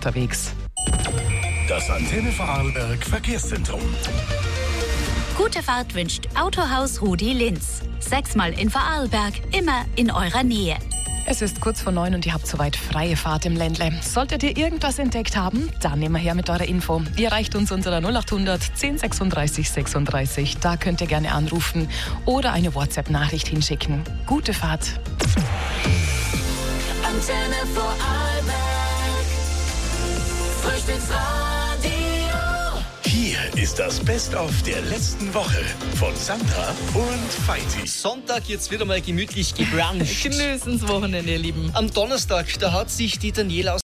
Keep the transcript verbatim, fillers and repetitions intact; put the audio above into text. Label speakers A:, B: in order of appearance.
A: unterwegs.
B: Das Antenne Vorarlberg Verkehrszentrum.
C: Gute Fahrt wünscht Autohaus Rudi Linz. Sechsmal in Vorarlberg, immer in eurer Nähe.
A: Es ist kurz vor neun und ihr habt soweit freie Fahrt im Ländle. Solltet ihr irgendwas entdeckt haben, dann immer her mit eurer Info. Ihr erreicht uns unserer null acht hundert zehn sechsunddreißig sechsunddreißig. Da könnt ihr gerne anrufen oder eine WhatsApp-Nachricht hinschicken. Gute Fahrt.
D: Antenne Vorarlberg. Frühstücksradio.
B: Hier ist das Best-of der letzten Woche von Sandra und Feiti.
E: Sonntag jetzt wieder mal gemütlich gebruncht.
F: Genießen das Wochenende, ihr Lieben.
E: Am Donnerstag, da hat sich die Daniela aus